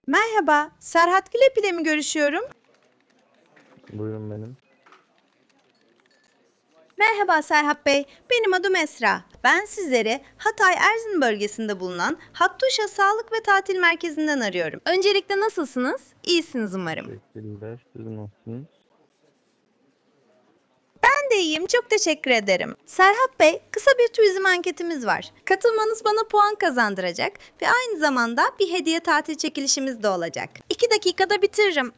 Merhaba, Serhat Gülepi ile mi görüşüyorum? Buyurun benim. Merhaba Serhat Bey, benim adım Esra. Ben sizleri Hatay Erzin bölgesinde bulunan Hattuşa Sağlık ve Tatil Merkezi'nden arıyorum. Öncelikle nasılsınız? İyisiniz umarım. Teşekkürler. Siz nasılsınız? Ben de iyiyim, çok teşekkür ederim. Serhat Bey, kısa bir turizm anketimiz var. Katılmanız bana puan kazandıracak ve aynı zamanda bir hediye tatil çekilişimiz de olacak. 2 dakikada bitiririm.